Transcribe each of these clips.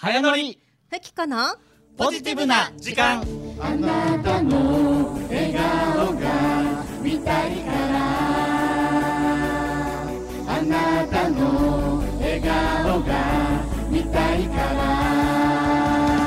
早乗りふきこのポジティブな時間。 あなたの笑顔が見たいからあなたの笑顔が見たいから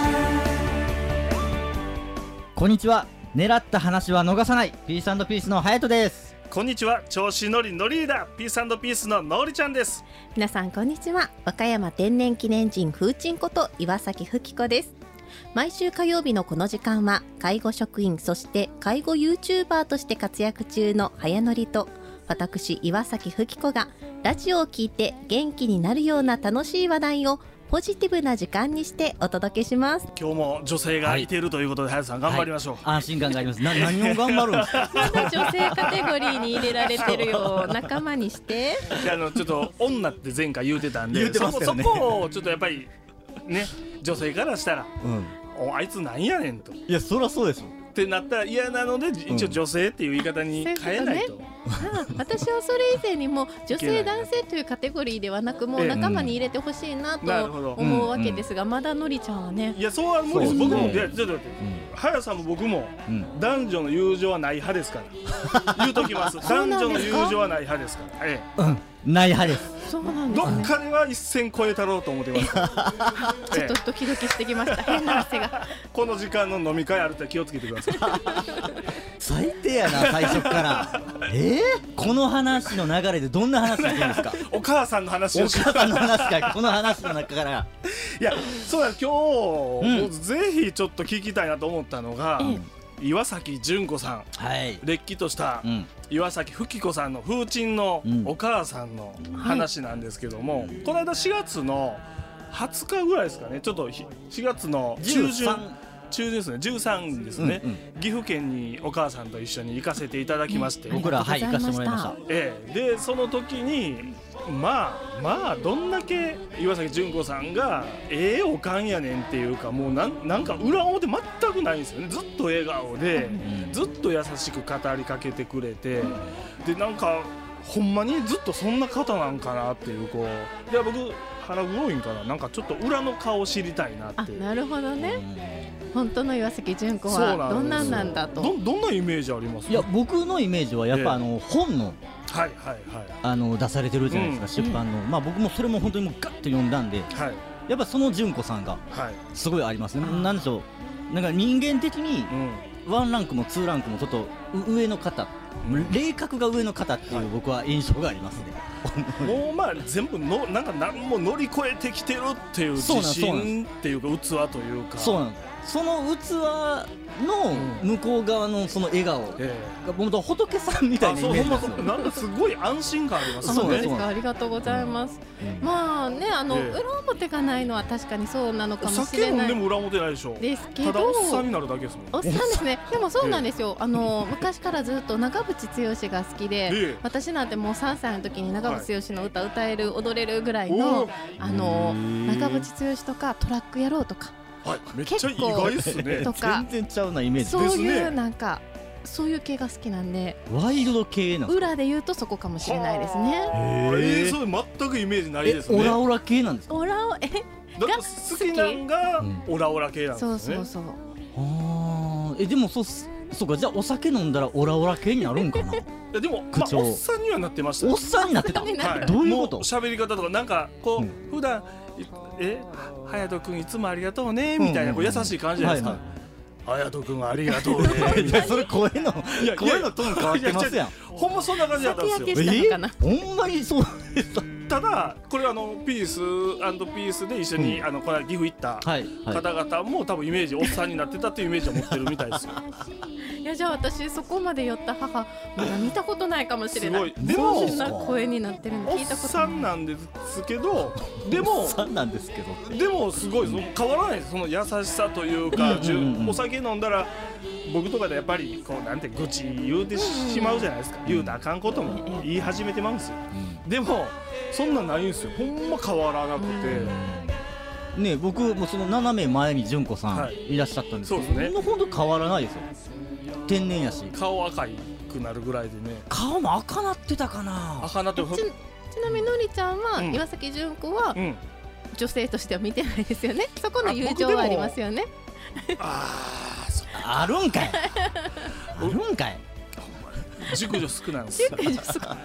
こんにちは。狙った話は逃さないピース&ピースの隼人です。 こんにちは。調子乗りノリーダーピース&ピースののりちゃんです。 皆さんこんにちは。和歌山天然記念人風鎮こと岩崎ふきこです。毎週火曜日のこの時間は介護職員そして介護 YouTuber として活躍中の早乗りと私岩崎ふきこがラジオを聞いて元気になるような楽しい話題をポジティブな時間にしてお届けします。 今日も女性がいているということで、隼人さん頑張りましょう。 安心感があります。何を頑張るんですか。 まだ女性カテゴリーに入れられてるよ。仲間にしてちょっと女って前回言うてたんで言うてましたよね。 そこをちょっとやっぱりね女性からしたら、あいつなんやねんといやそりゃそうですよってなったら嫌なので、一応女性っていう言い方に変えないと、 私はそれ以前にも女性男性というカテゴリーではなくもう仲間に入れてほしいなと思うわけですが、まだのりちゃんはね、 いやそうは無理です。僕もちょっと待って、隼さんも僕も男女の友情はない派ですから言うときます。男女の友情はない派ですから、 ない派です。 そうなんですね。 どっかでは一線越えたろうと思ってます。 ちょっとドキドキしてきました。変な汗が。 この時間の飲み会あるって気をつけてください。 最低やな最初からこの話の流れでどんな話するんですか。 お母さんの話おをし母さんの話かこの話の中から。 いやそうだ、今日、ぜひちょっと聞きたいなと思ったのが、岩崎純子さん、れっきとした、岩崎ふきこさんの風鎮のお母さんの話なんですけども、この間4月の20日ぐらいですかね、ちょっと4月の中旬ですね、13ですね、岐阜県にお母さんと一緒に行かせていただきまして、 僕ら行かせてもらいました。 でその時にまあどんだけ岩崎純子さんがおかんやねんっていうか、もうなんか裏表全くないんですよね。ずっと笑顔で、ずっと優しく語りかけてくれて、でなんかほんまにずっとそんな方なんかなっていう、こうで僕腹黒いんかな、なんかちょっと裏の顔を知りたいなって。 なるほどね。本当の岩崎純子はどんなんなんだと。 どんなイメージあります？ いや僕のイメージはやっぱ本の出されてるじゃないですか、出版の。僕もそれも本当にもうガッと読んだんで、やっぱその純子さんがすごいありますね。なんでしょう、なんか人間的に1ランクも2ランクもちょっと上の方、霊格が上の方っていう僕は印象がありますね。 もう全部のなんか何も乗り越えてきてるっていう自信っていうか器というか、 そうなんです。その器の向こう側のその笑顔が本当仏さんみたいなイメージですよね。 なんかすごい安心感ありますね。 そうですか、ありがとうございます。まあね、裏表がないのは確かにそうなのかもしれない。 酒飲んでも裏表ないでしょ。 ですけど、 ただおっさんになるだけですもん。 おっさんですね。でもそうなんですよ。昔からずっと長渕剛が好きで、私なんてもう3歳の時に長渕剛の歌歌える踊れるぐらいの長渕剛とかトラック野郎とか。 めっちゃ意外ですね。 とか全然ちゃうなイメージですね。 ね。 そういうなんかそういう系が好きなんで、 ワイルド系なんですか。 裏で言うとそこかもしれないですね。 それ全くイメージないですね。 オラオラ系なんですか。 だって好きなんがオラオラ系なんですね。 そうでもそうか、じゃあお酒飲んだらオラオラ系になるんかな。 でもおっさんにはなってました。 おっさんになってた。どういうこと？ 喋り方とかなんかこう普段隼人君いつもありがとうねみたいな優しい感じじゃないですか。隼人君ありがとうね。 それ声のトーン変わってますやん。 ほんまそんな感じだったんですよ。 ほんまにそうでした。 ただこれピース&ピースで一緒にこれ岐阜行った方々も多分イメージおっさんになってたっていうイメージを持ってるみたいですよ。 いやじゃあ私そこまで寄った母まだ見たことないかもしれない。 でもそんな声になってるの聞いたことない。 おっさんなんですけど、でもすごい変わらないです。その優しさというか、お酒飲んだら僕とかでやっぱりこうなんて愚痴言うてしまうじゃないですか。言うたらあかんことも言い始めてまうんですよ。でもそんなんないんですよ。ほんま変わらなくてね。僕もその斜め前に純子さんいらっしゃったんですけど、ほんと変わらないですよ。天然やし、 顔赤くなるぐらいでね。 顔も赤なってたかな。 赤なってちなみにのりちゃんは岩崎純子は女性としては見てないですよね。そこの友情はありますよね。 あるんかいあるんかい。 熟女少ないんですよ。 熟女少ない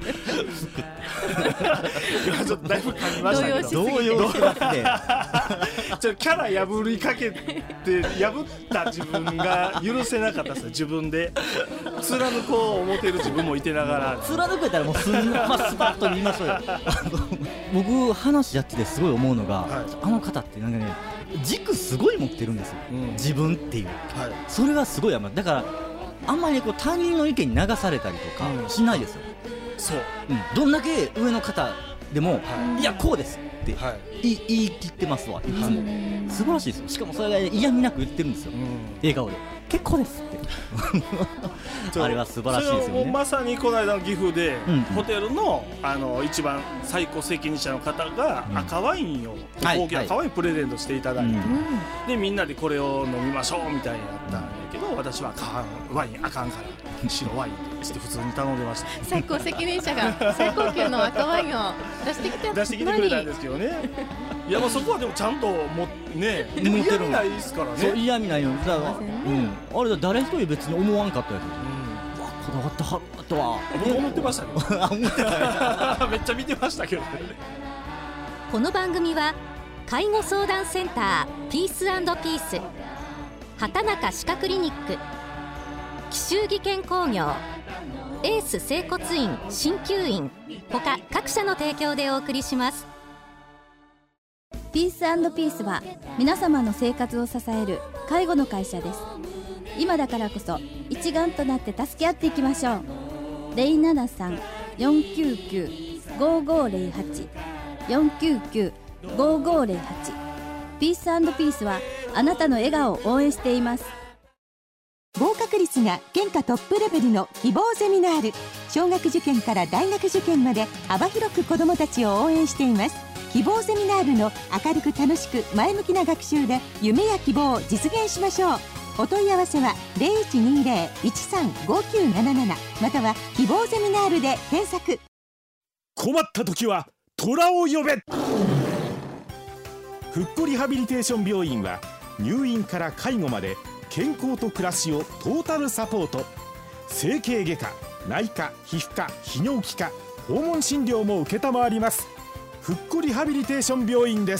今ちょっとだいぶ噛みましたけど、 動揺してますね。 ちょっとキャラ破りかけて破った自分が許せなかったですね。自分で貫こう思ってる自分もいてながら、 貫けたらもうスパッと言いましょうよ。僕話やっててすごい思うのが、あの方ってなんかね、軸すごい持ってるんですよ、自分っていう、それはすごいだからあんまりこう他人の意見に流されたりとかしないですよ。 そう、 どんだけ上の方でも、いやこうですって言い切ってますわ、いつも。素晴らしいですよ。しかもそれが嫌味なく言ってるんですよ、笑顔で。結構ですってあれは素晴らしいですよね。 まさにこの間の岐阜で、ホテルの一番最高責任者の方が赤ワインを、高級赤ワインプレゼントしていただいて、でみんなでこれを飲みましょうみたいになったんだけど、私はワインあかんから白ワインって普通に頼んでました。 最高責任者が最高級の赤ワインを出してきてくれたんですけどね。いや、そこはでもちゃんとね、でも嫌味ないですからね。 そう、嫌味ないよ。あれだ、誰一人別に思わんかったやつ。こだわってはるとは僕思ってましたけど思ってためっちゃ見てましたけどね。 この番組は介護相談センターピース&ピース、畑中歯科クリニック、紀州技研工業、エース整骨院鍼灸院他各社の提供でお送りします。 ピース&ピースは皆様の生活を支える介護の会社です。今だからこそ一丸となって助け合っていきましょう。073-499-5508 499-5508 ピース&ピースはあなたの笑顔を応援しています。 合格率が県下トップレベルの希望ゼミナール、小学受験から大学受験まで幅広く子どもたちを応援しています。希望ゼミナールの明るく楽しく前向きな学習で夢や希望を実現しましょう。お問い合わせは 0120-135977 または希望ゼミナールで検索。 困った時は虎を呼べ。ふっこリハビリテーション病院は入院から介護まで健康と暮らしをトータルサポート。整形外科、内科、皮膚科、泌尿器科、訪問診療も承ります。ふっこリハビリテーション病院です。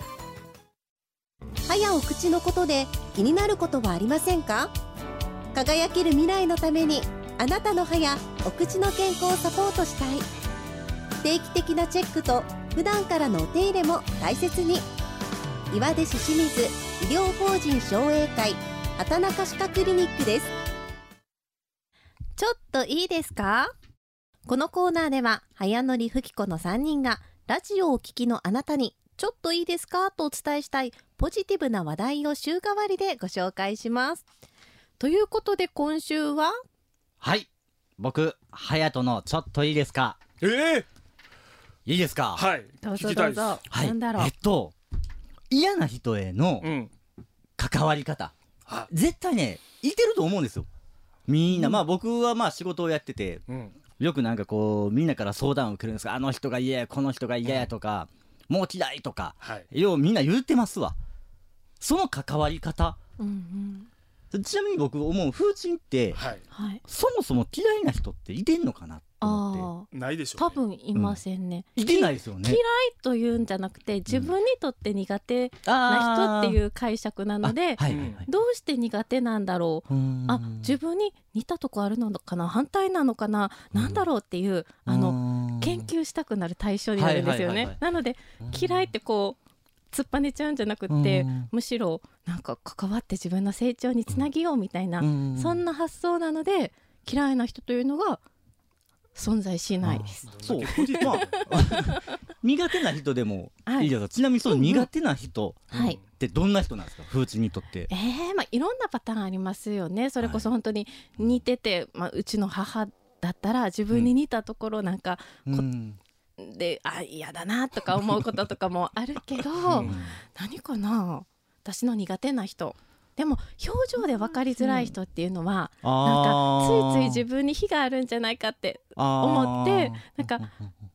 歯やお口のことで気になることはありませんか？輝ける未来のためにあなたの歯やお口の健康をサポートしたい。定期的なチェックと普段からのお手入れも大切に。岩出市清水医療法人商栄会畑中歯科クリニックです。 ちょっといいですか？このコーナーでは早乗りふきこの3人がラジオをお聞きのあなたにちょっといいですかとお伝えしたいポジティブな話題を週替わりでご紹介します。ということで今週は、 はい、僕隼人のちょっといいですか。いいですか。 はい、 どうぞどうぞ。 はい、 なんだろう。 嫌な人への関わり方、絶対ねいてると思うんですよ。みんな、僕は仕事をやってて、よくなんかこうみんなから相談を受けるんですが、あの人が嫌やこの人が嫌やとか、もう嫌いとか、ようみんな言ってますわ。その関わり方、ちなみに僕思う風鎮って、そもそも嫌いな人っていてんのかなと思って。 ないでしょう、 多分いませんね。 いてないですよね。 嫌いというんじゃなくて自分にとって苦手な人っていう解釈なので、どうして苦手なんだろう、自分に似たとこあるのかな、反対なのかな、なんだろうっていう研究したくなる対象になるんですよね。なので嫌いってこう突っぱねちゃうんじゃなくって、むしろなんか関わって自分の成長につなげようみたいな、そんな発想なので嫌いな人というのが存在しないです。 そう苦手な人でもいいですか。ちなみにその苦手な人ってどんな人なんですか、風鎮にとって。 いろんなパターンありますよね。それこそ本当に似てて、うちの母だったら自分に似たところなんか、で嫌だなとか思うこととかもあるけど、何かな、私の苦手な人でも表情で分かりづらい人っていうのは、なんかついつい自分に非があるんじゃないかって思って、なんか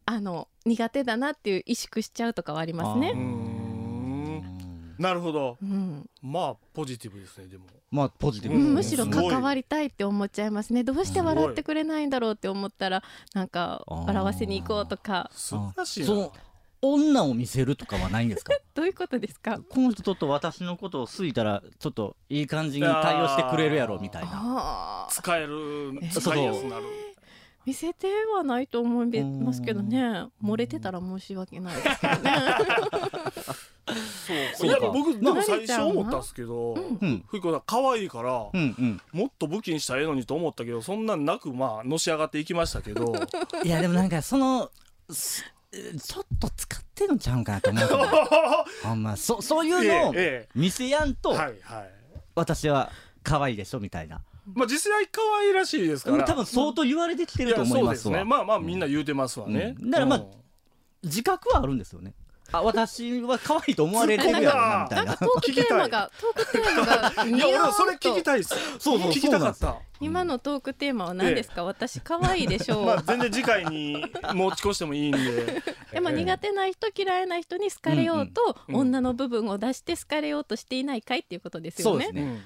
苦手だなっていう萎縮しちゃうとかはありますね。 なるほど、まあポジティブですね。でもまあポジティブ、 むしろ関わりたいって思っちゃいますね。どうして笑ってくれないんだろうって思ったらなんか笑わせに行こうとか。 素晴らしいな。 その女を見せるとかはないんですか？ どういうことですか？ この人ちょっと私のことを好いたらちょっといい感じに対応してくれるやろみたいな。 使いやすくなる。 見せてはないと思いますけどね。漏れてたら申し訳ないですけどね。 そういや僕でも最初思ったんですけど、ふいこさん可愛いからもっと武器にしたらええのにと思ったけど、そんなんなくまあのし上がっていきましたけどいやでもなんかそのちょっと使ってるんちゃうんかなと思うほんまそういうのを見せやんと私は可愛いでしょみたいな。 まあ実際可愛いらしいですから多分相当言われてきてると思いますわ。 そうですね。まあまあみんな言うてますわね。 だからまあ自覚はあるんですよね。私は可愛いと思われてるやろなみたいな。 トークテーマがいや俺それ聞きたいです。そう聞きたかった。 今のトークテーマは何ですか？私可愛いでしょう。 まあ全然次回に持ち越してもいいんで。 でも苦手な人嫌いな人に好かれようと女の部分を出して好かれようとしていないかいっていうことですよね。 そうですね。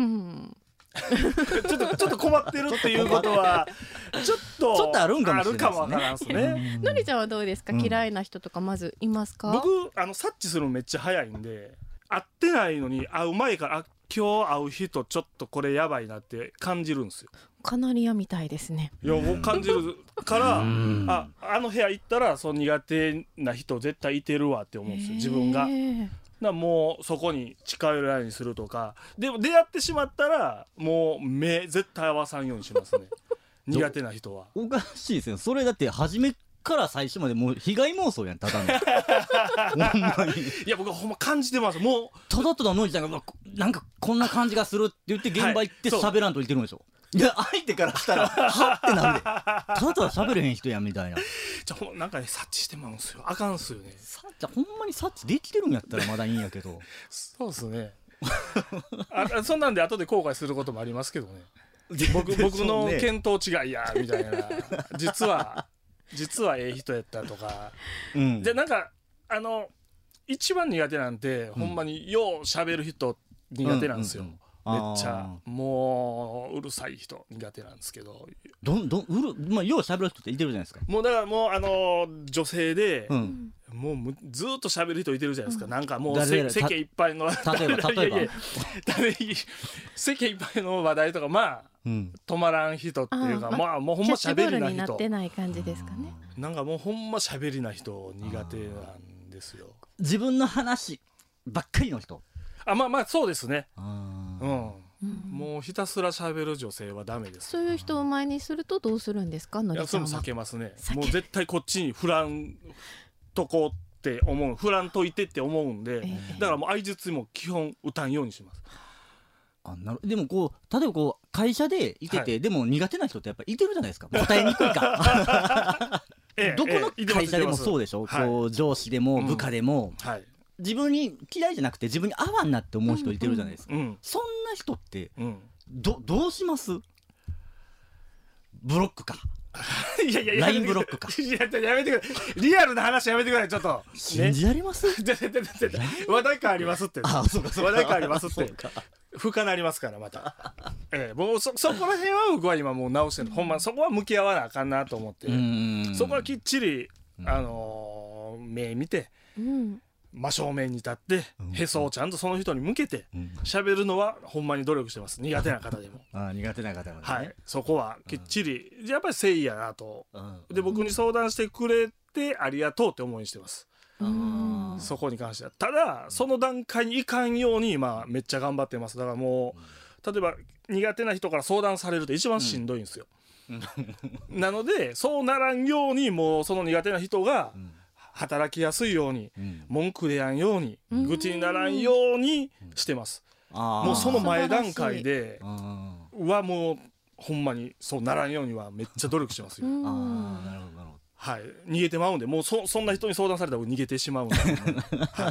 ちょっと困ってるっていうことはちょっとあるんかもしれないですね。あるかもわからんですね。 のりちゃんはどうですか？嫌いな人とかまずいますか？ 僕察知するのめっちゃ早いんで、会ってないのに会う前から今日会う人ちょっとこれやばいなって感じるんですよ。 カナリアみたいですね。 いやもう感じるからあの部屋行ったらその苦手な人絶対いてるわって思うんですよ自分が。もうそこに近寄らないようにするとか。でも出会ってしまったらもう目絶対合わさんようにしますね苦手な人は。 おかしいですよそれ。だって初めから最初までもう被害妄想やんただのほんまに。いや僕はほんま感じてます。もうただただのりちゃんがなんかこんな感じがするって言って現場行って喋らんといてるんでしょ。いや相手からしたらはってなんでただただ喋れへん人やんみたいな。 じゃなんかね察知してまうんすよ。あかんすよね。 じゃほんまに察知できてるんやったらまだいいんやけどそうっすねそんなんで後で後悔することもありますけどね僕の見当違いやみたいな実はええ人やったとか、でなんか一番苦手なんて、ほんまによう喋る人苦手なんですよ。めっちゃもううるさい人苦手なんですけど、 まあよう喋る人っていてるじゃないですか。 もうだからもう女性で、もうずっと喋る人いてるじゃないですか。なんかもう世間いっぱいの例えば世間いっぱいの話題とかまあ止まらん人っていうか、まあもうほんま喋りな人。キャッチボールになってない感じですかね。 なんかもうほんま喋りな人苦手なんですよ。 自分の話ばっかりの人。 まあそうですね。もうひたすら喋る女性はダメです。 そういう人を前にするとどうするんですか？のりちゃんは。 それも避けますね。もう絶対こっちに振らんとこって思う、振らんといてって思うんで、だからもう相槌も基本打たんようにします。 でも例えば会社でいてて、でも苦手な人ってやっぱりいてるじゃないですか。答えにくいかどこの会社でもそうでしょ。上司でも部下でも、自分に嫌いじゃなくて自分に合わんなって思う人いてるじゃないですか。そんな人ってどうします？ブロックかいや LINE ブロックか。 いややめてください。リアルな話やめてください。ちょっと信じられます？ 話題感ありますって。話題感ありますって。不可なりますからまた。もうそこら辺は僕は今もう直してる。ほんまそこは向き合わなあかんなと思って、そこはきっちり目見て、真正面に立ってへそをちゃんとその人に向けて喋るのはほんまに努力してます。苦手な方でも。 苦手な方もね。 そこはきっちりやっぱり誠意やなと。で僕に相談してくれてありがとうって思いにしてます。そこに関しては。ただその段階にいかんようにめっちゃ頑張ってます。だからもう例えば苦手な人から相談されると一番しんどいんですよ。なのでそうならんようにもうその苦手な人が働きやすいように、文句でやんように、愚痴にならんようにしてます。もうその前段階ではもうほんまにそうならんようにはめっちゃ努力してますよ。 はい、逃げてまうんで、もうそんな人に相談されたら逃げてしまうんで、はい、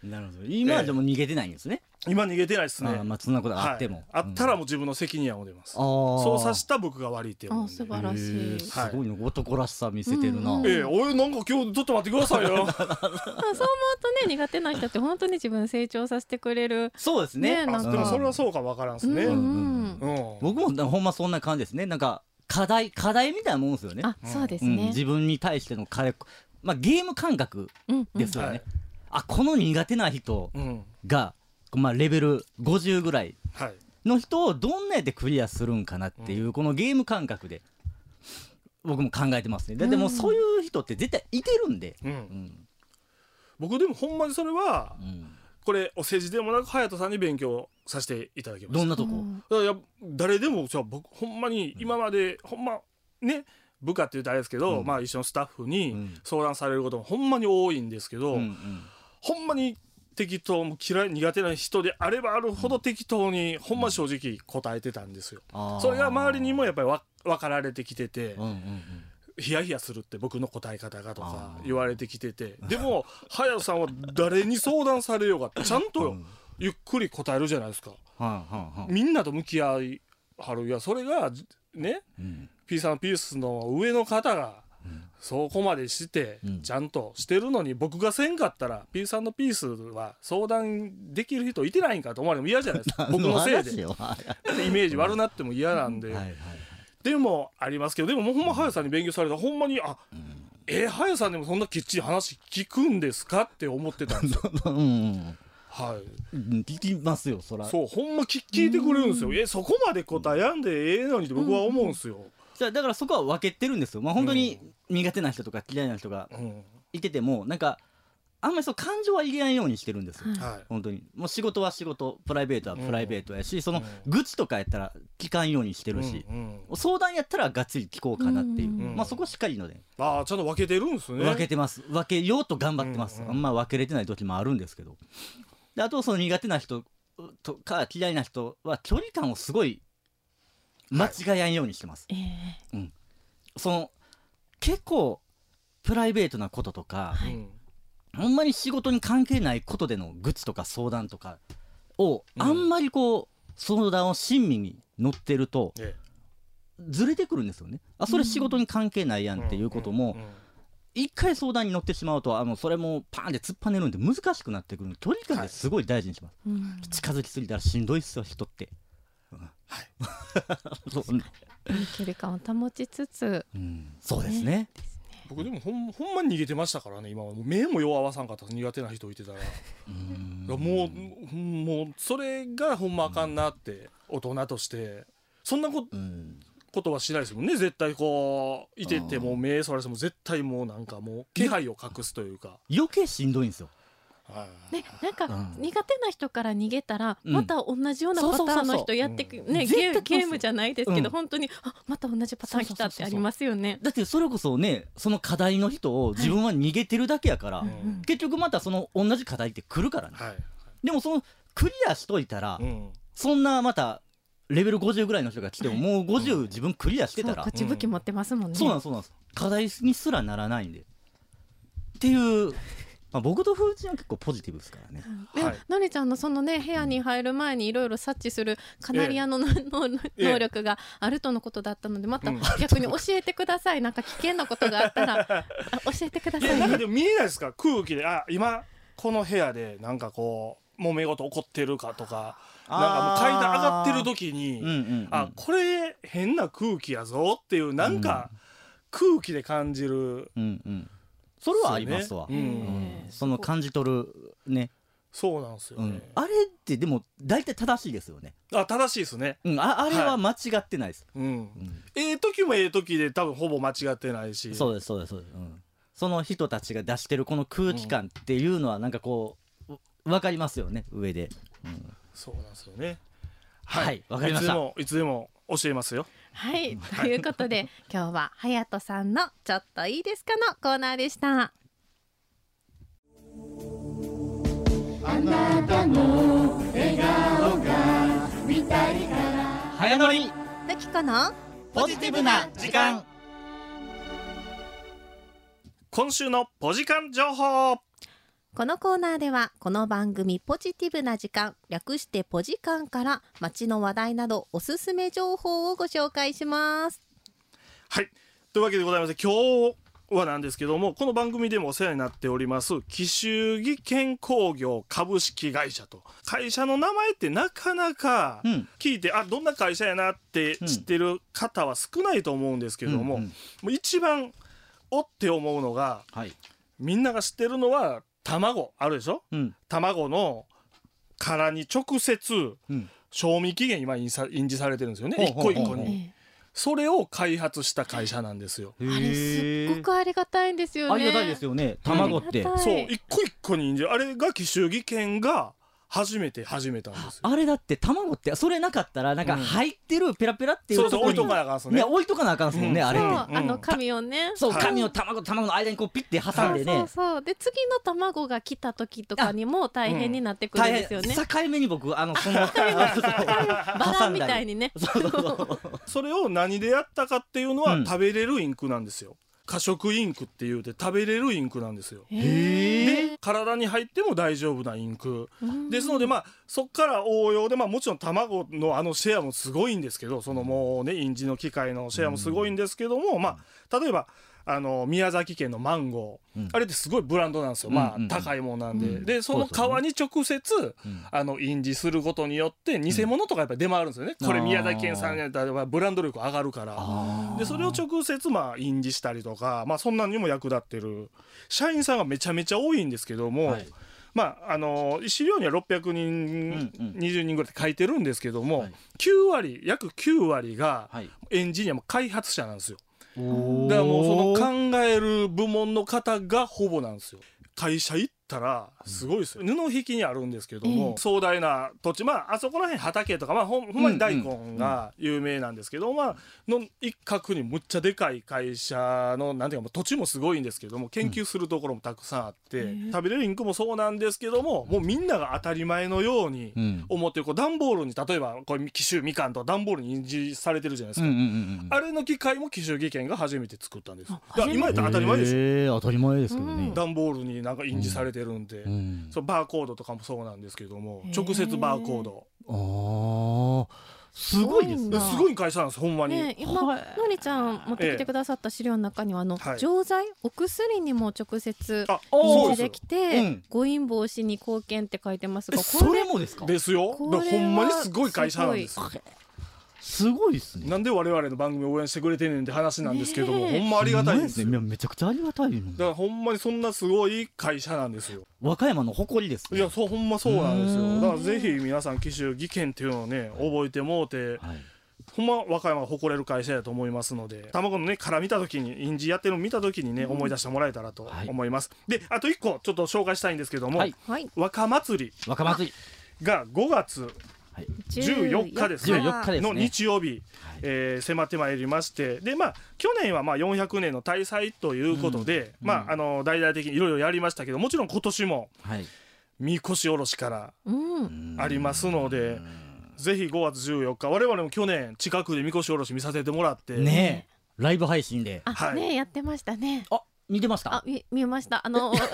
なるほど。今はでも逃げてないんですね。 今逃げてないですね。 まあそんなことがあっても、 あったらもう自分の責任は出ます。そうさせた僕が悪いって思うんで。 素晴らしい。 すごいの男らしさ見せてるな。 俺なんか今日ちょっと待ってくださいよ。 そう思うとね、苦手な人って本当に自分成長させてくれる。 そうですね。 でもそれはそうかわからんですね。 僕もほんまそんな感じですね。なんか課題みたいなもんですよね。 そうですね。 自分に対してのゲーム感覚ですよね。この苦手な人がレベル50ぐらいの人をどんなやってクリアするんかなっていうこのゲーム感覚で僕も考えてますね。だってもうそういう人って絶対いてるんで。 僕でもほんまにそれはこれお世辞でもなく隼人さんに勉強させていただきます。 どんなとこ？ 誰でも僕ほんまに今までほんまね部下って言うとあれですけど、一緒のスタッフに相談されることもほんまに多いんですけど、ほんまに適当も苦手な人であればあるほど適当にほんま正直答えてたんですよ。それが周りにもやっぱり分かられてきてて、ヒヤヒヤするって僕の答え方がとか言われてきてて、でも隼人さんは誰に相談されようがちゃんとゆっくり答えるじゃないですか。みんなと向き合いはる。いやそれがね、ピース&ピースの上の方がそこまでしてちゃんとしてるのに、僕がせんかったらピース&ピースは相談できる人いてないんかと思われても嫌じゃないですか。僕のせいでイメージ悪なっても嫌なんで。でもありますけど、でもほんま隼人さんに勉強されたらほんまに隼人さんでもそんなきっちり話聞くんですかって思ってたんですよ。 聞きますよそら。 そうほんま聞いてくれるんですよ。そこまで答えやんでええのにって僕は思うんですよ。 だからそこは分けてるんですよ。本当に苦手な人とか嫌いな人がいててもなんかあんまり感情は入れないようにしてるんですよ。本当にもう仕事は仕事、プライベートはプライベートやし、その愚痴とかやったら聞かんようにしてるし、相談やったらがっつり聞こうかなっていう、そこしっかりので。 ちゃんと分けてるんですね。 分けてます。分けようと頑張ってます。あんま分けれてない時もあるんですけど。であとその苦手な人とか嫌いな人は距離感をすごい間違えやんようにしてます。結構プライベートなこととか、ほんまに仕事に関係ないことでの愚痴とか相談とかをあんまり相談を親身に乗ってるとずれてくるんですよね。それ仕事に関係ないやんっていうことも一回相談に乗ってしまうとそれもパーンって突っぱねるんで難しくなってくる。距離感ですごい大事にします。近づきすぎたらしんどいっすよ人って。 距離感を保ちつつ、 そうですね。 僕でもほんまに逃げてましたからね。今は目もよう合わさんかった。苦手な人いてたらもうそれがほんまあかんなって。大人としてそんなことはしないですもんね。絶対いてても目そらしても絶対もうなんかもう気配を隠すというか余計しんどいんですよ。 なんか苦手な人から逃げたらまた同じようなパターンの人やってくね。ゲームじゃないですけど本当にまた同じパターン来たってありますよね。 だってそれこそねその課題の人を自分は逃げてるだけやから結局またその同じ課題って来るからね。でもそのクリアしといたらそんなまたレベル50ぐらいの人が来てももう50自分クリアしてたらこっち武器持ってますもんね。 そうなんです。課題にすらならないんでっていう僕と風ちゃんは結構ポジティブですからね。 のりちゃんのそのね部屋に入る前にいろいろ察知するカナリアの能力があるとのことだったのでまた逆に教えてください。なんか危険なことがあったら教えてください。 なんかでも見えないですか空気で今この部屋でなんか揉め事起こってるかとかなんかもう階段上がってる時にこれ変な空気やぞっていうなんか空気で感じる。 それはありますわ。その感じ取るね。 そうなんですよね。 あれってでも大体正しいですよね。 正しいですね。 あれは間違ってないです。 時も時で多分ほぼ間違ってないし。 そうです。その人たちが出してるこの空気感っていうのはなんか分かりますよね上で。 そうなんですよね。 わかりました。 いつでも教えますよ。 ということで今日は隼人さんのちょっといいですかのコーナーでした。 あなたの笑顔が見たいから早乗りふきこのポジティブな時間。 今週のポジカン情報。 このコーナーではこの番組ポジティブな時間、略してポジカンから街の話題などおすすめ情報をご紹介します。 はい、というわけでございまして、今日はなんですけども、この番組でもお世話になっております紀州技研工業株式会社と、会社の名前ってなかなか聞いて、どんな会社やなって知ってる方は少ないと思うんですけども、もう一番おって思うのが、みんなが知ってるのは卵あるでしょ、卵の殻に直接賞味期限今印字されてるんですよね、一個一個に。それを開発した会社なんですよ。 あれすっごくありがたいんですよね。 ありがたいですよね、卵って。 そう、一個一個に印字、あれが紀州技研が初めて始めたんですよ。 あれだって卵ってそれなかったらなんか入ってるペラペラっていうところに、 置いとかなあかんすね。 置いとかなあかんすもんね、あれって。 紙をね、 そう、紙を卵の間にこうピッて挟んでね。 そうで、次の卵が来た時とかにも大変になってくるんですよね。 境目に僕そのバラみたいにね。 それを何でやったかっていうのは、食べれるインクなんですよ。可食インクっていうて食べれるインクなんですよ。で、体に入っても大丈夫なインクですので、そっから応用で、もちろん卵のシェアもすごいんですけど、そのもうね、印字の機械のシェアもすごいんですけども、例えば宮崎県のマンゴー、あれってすごいブランドなんですよ。高いものなんで、でその皮に直接印字することによって偽物とかやっぱり出回るんですよね。これ宮崎県産やったらブランド力上がるから。でそれを直接印字したりとか、そんなにも役立ってる社員さんがめちゃめちゃ多いんですけども、資料には600人、20人ぐらいって書いてるんですけども、約9割がエンジニアも開発者なんですよ。だからもうその考える部門の方がほぼなんですよ。会社行ったらすごいですよ。布引きにあるんですけども、壮大な土地、あそこら辺畑とか、ほんまに大根が有名なんですけど、の一角にむっちゃでかい会社のなんていうか、土地もすごいんですけども、研究するところもたくさんあって、食べれるインクもそうなんですけども、もうみんなが当たり前のように思ってる、段ボールに例えばこれ紀州みかんと段ボールに印字されてるじゃないですか。あれの機械も紀州技研が初めて作ったんです。今やったら当たり前でしょ。 当たり前ですけどね。 段ボールになんか印字されてるんで、そうバーコードとかもそうなんですけども、直接バーコード。 すごいですね。 すごい会社なんです、ほんまに。 今のりちゃん持ってきてくださった資料の中には錠剤、お薬にも直接印字できて誤飲防止に貢献って書いてますが、 それもですか？ ですよ。ほんまにすごい会社なんです。 すごいですね。 なんで我々の番組を応援してくれてんねんって話なんですけども、ほんまありがたいですよ。 めちゃくちゃありがたい。だからほんまにそんなすごい会社なんですよ。 和歌山の誇りです。 いや、そうほんまそうなんですよ。だからぜひ皆さん紀州技研っていうのをね覚えてもうて、ほんま和歌山が誇れる会社やと思いますので、卵のね殻見た時に印字やってるの見た時にね思い出してもらえたらと思います。で、あと1個ちょっと紹介したいんですけども、若祭りが5月14日ですね、の日曜日、迫ってまいりまして、で去年は400年の大祭ということで、大々的にいろいろやりましたけど、もちろん今年もみこしおろしからありますので、ぜひ5月14日、我々も去年近くでみこしおろし見させてもらってね、ライブ配信でやってましたね。 見てました？ 見ました。当日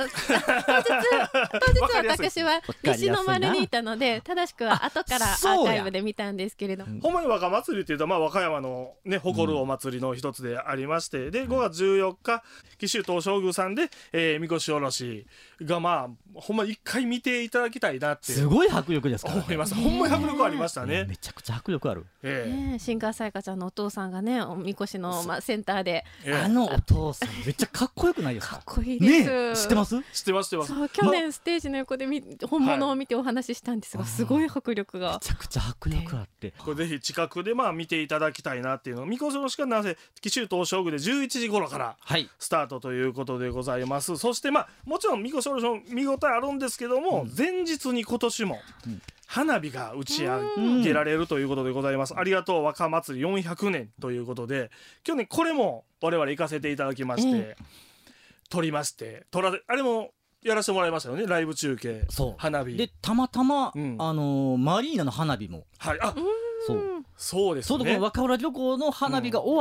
私は西の丸にいたので、正しくは後からアーカイブで見たんですけれども、 ほんまに若祭りっていうと和歌山のね誇るお祭りの一つでありまして、で5月14日紀州東照宮さんでみこしおろしがほんま一回見ていただきたいなって。 すごい迫力ですから思います。ほんまに迫力ありましたね。 めちゃくちゃ迫力ある。 シンガーサイカちゃんのお父さんがねみこしのセンターで、 お父さんめっちゃかっこよくないですか？ かっこいいです。 知ってます？知ってます。 そう、去年ステージの横で本物を見てお話ししたんですが、すごい迫力が。 めちゃくちゃ迫力あって。 これぜひ近くで見ていただきたいなっていうの。みこしのしかなぜ紀州東照宮で11時頃からスタートということでございます。そしてもちろんみこしおろしも見応えあるんですけども、前日に今年も花火が打ち上げられるということでございます。ありがとう若祭り400年ということで、去年これも我々行かせていただきまして、撮りまして、あれもやらせてもらいましたよね、ライブ中継。花火でたまたま、マリーナの花火も、 そうですね。 若浦漁港の花火が終わっ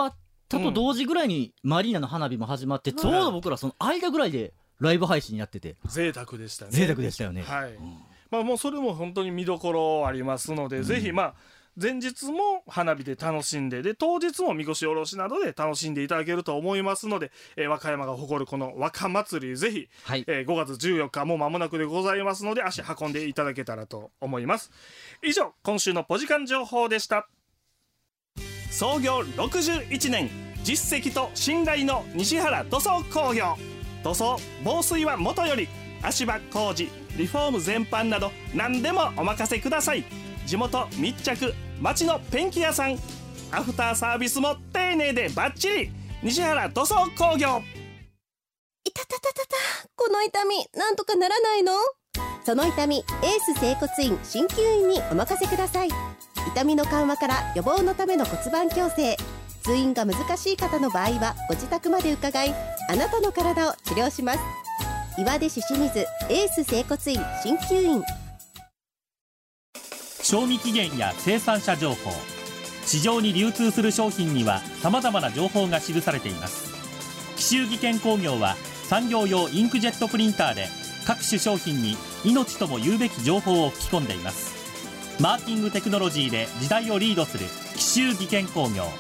ちょっと同時ぐらいにマリーナの花火も始まって、ちょうど僕らその間ぐらいでライブ配信やってて贅沢でしたね。 贅沢でしたよね。 はい、まあもうそれも本当に見どころありますので、ぜひまあ前日も花火で楽しんで、で当日もみこしおろしなどで楽しんでいただけると思いますので、和歌山が誇るこの和歌祭り、ぜひ、5月14日もう間もなくでございますので、足運んでいただけたらと思います。以上、今週のポジカン情報でした。創業61年、実績と信頼の西原塗装工業。塗装、防水はもとより、足場工事、リフォーム全般など何でもお任せください。地元密着、町のペンキ屋さん。アフターサービスも丁寧でバッチリ。西原塗装工業。 いたたたたた、この痛みなんとかならないの？その痛み、エース整骨院鍼灸院にお任せください。痛みの緩和から予防のための骨盤矯正、通院が難しい方の場合はご自宅まで伺い、あなたの体を治療します。岩出市清水エース整骨院鍼灸院。 賞味期限や生産者情報、市場に流通する商品には様々な情報が記されています。紀州技研工業は産業用インクジェットプリンターで各種商品に命とも言うべき情報を吹き込んでいます。マーキングテクノロジーで時代をリードする紀州技研工業。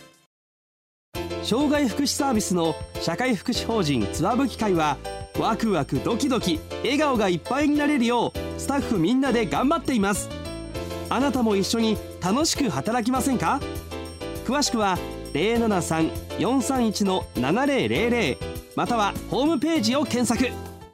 障害福祉サービスの社会福祉法人つわぶき会は、ワクワクドキドキ笑顔がいっぱいになれるようスタッフみんなで頑張っています。あなたも一緒に楽しく働きませんか？詳しくは 073-431-7000 またはホームページを検索。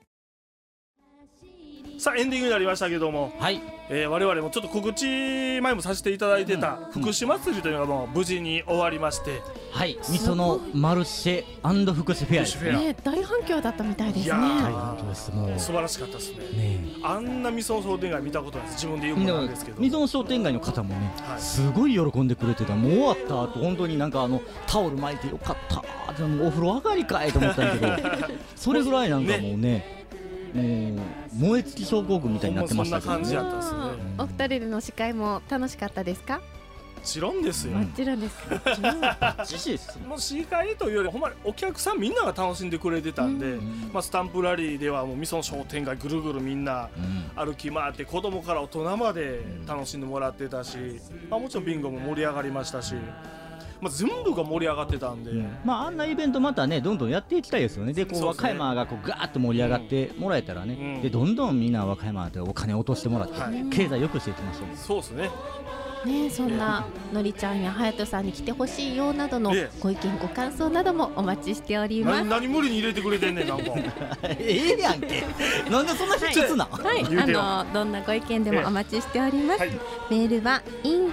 さあエンディングになりましたけども、我々もちょっと告知前もさせていただいてた福祉祭りというのがもう無事に終わりまして、 味噌のマルシェ&福祉フェアですね。 大反響だったみたいですね。 大反響です。もう素晴らしかったですね。あんな味噌商店街見たことないです。自分で言うもなんですけど、 味噌商店街の方もね、すごい喜んでくれてた。もう終わった後本当になんかタオル巻いてよかったでもお風呂上がりかいと思ったんだけどそれぐらいなんかもうね、燃え尽き症候群みたいになってましたけどね。 そんな感じだったですね。 お二人での司会も楽しかったですか？ もちろんですよ。 もちろんですか。 もう司会というよりほんまにお客さんみんなが楽しんでくれてたんで、スタンプラリーではもう味噌商店街ぐるぐるみんな歩き回って子供から大人まで楽しんでもらってたし、もちろんビンゴも盛り上がりましたし、全部が盛り上がってたんで、 あんなイベントまたねどんどんやっていきたいですよね。で和歌山がガーッと盛り上がってもらえたらね、でどんどんみんな和歌山でお金落としてもらって、経済よくしていきましょう。 そうですね。 そんなのりちゃんや隼人さんに来てほしいよなどのご意見ご感想などもお待ちしております。 何無理に入れてくれてんねんなんかやんけ。なんでそんな必要な、 どんなご意見でもお待ちしております。メールは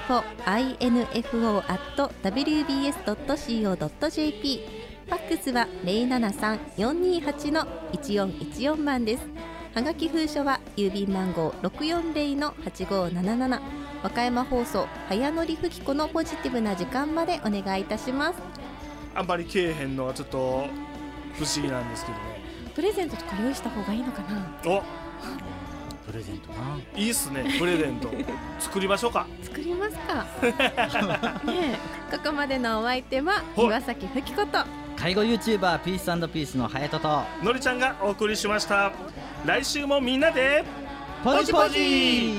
info@wbs.co.jp、 ファックスは 073-428-1414 番です。はがき封書は郵便番号 640-8577、 和歌山放送早乗りふきこのポジティブな時間までお願いいたします。 あんまりけえへんのがちょっと不思議なんですけどね。 プレゼントとか用意した方がいいのかな。 プレゼントな、 いいっすね。プレゼント作りましょうか。 作りますかね。ここまでのお相手は岩崎ふきこと介護 YouTuber ピース&ピースの隼人とのりちゃんがお送りしました。来週もみんなでポジポジ。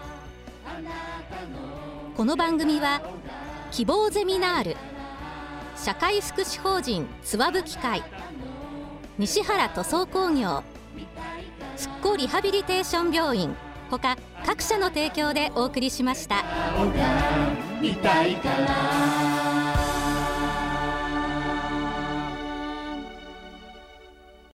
この番組は希望ゼミナール、社会福祉法人つわぶき会、西原塗装工業、復興リハビリテーション病院他各社の提供でお送りしました。 見たいから